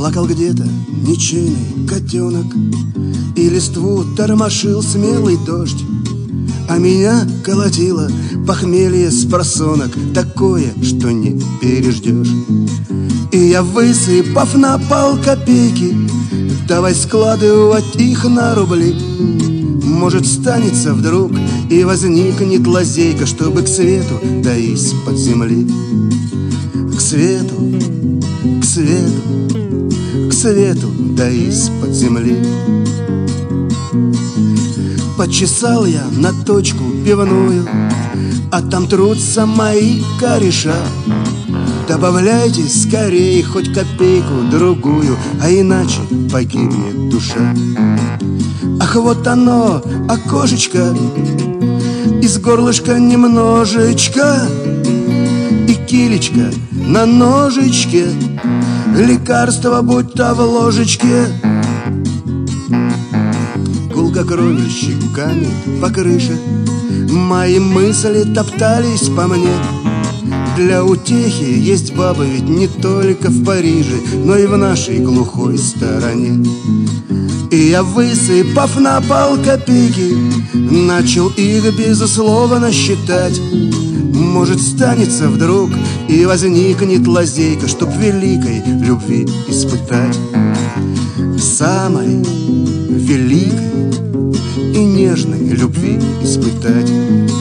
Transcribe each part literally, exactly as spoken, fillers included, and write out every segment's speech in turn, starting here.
Плакал где-то ничейный котенок, и листву тормошил смелый дождь, а меня колотило похмелье с просонок, такое, что не переждешь. И я, высыпав на пол копейки, давай складывать их на рубли. Может, станется вдруг и возникнет лазейка, чтобы к свету, да из-под земли. К свету, к свету, к свету, да из-под земли. Почесал я на точку пивную, а там трутся мои кореша. Добавляйте скорее хоть копейку-другую, а иначе погибнет душа. Ах, вот оно, окошечко, из горлышка немножечко, и килечка на ножичке, лекарство будто в ложечке. Гулко кровью щеками по крыше мои мысли топтались по мне. Для утехи есть бабы ведь не только в Париже, но и в нашей глухой стороне. И я, высыпав на пол копейки, начал их безусловно считать. Может, станется вдруг и возникнет лазейка, чтоб великой любви испытать. Самой великой и нежной любви испытать.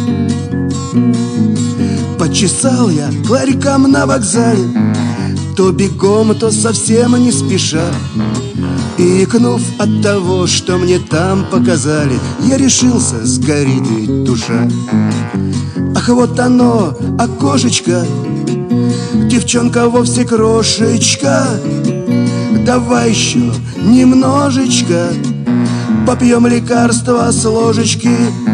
Почесал я к ларькам на вокзале, то бегом, то совсем не спеша. И, икнув от того, что мне там показали, я решился, сгорит ведь душа. Ах, вот оно, окошечко, девчонка вовсе крошечка. Давай еще немножечко попьем лекарства с ложечки.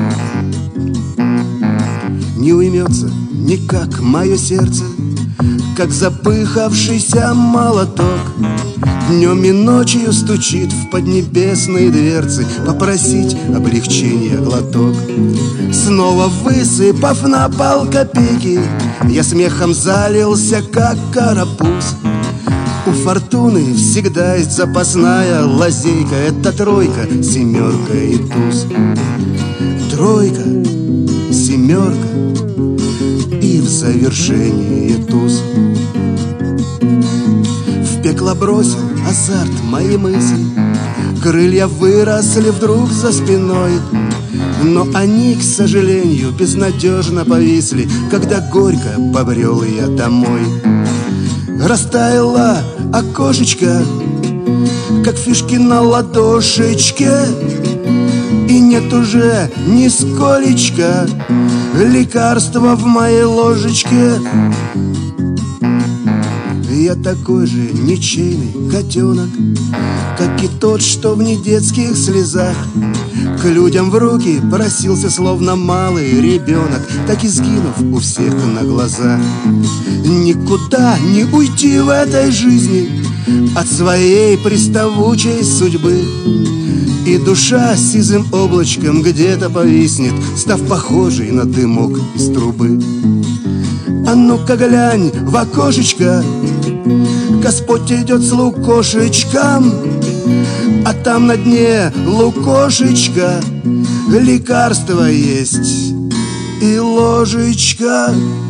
Не уймется никак мое сердце, как запыхавшийся молоток. Днем и ночью стучит в поднебесные дверцы попросить облегчения глоток. Снова высыпав на пол копейки, я смехом залился, как карапуз. У фортуны всегда есть запасная лазейка, это тройка, семерка и туз. Тройка, семерка и в завершении туз. В пекло бросил азарт мои мысли, крылья выросли вдруг за спиной, но они, к сожалению, безнадежно повисли, когда горько побрел я домой. Растаяло окошечко, как фишки на ладошечке, и нет уже нисколечко лекарства в моей ложечке. Я такой же ничейный котенок, как и тот, что в недетских слезах к людям в руки просился, словно малый ребенок, так и сгинув у всех на глазах. Никуда не уйти в этой жизни от своей приставучей судьбы, и душа сизым облачком где-то повиснет, став похожей на дымок из трубы. А ну-ка глянь в окошечко, Господь идет с лукошечком, а там на дне лукошечка, лекарство есть и ложечка.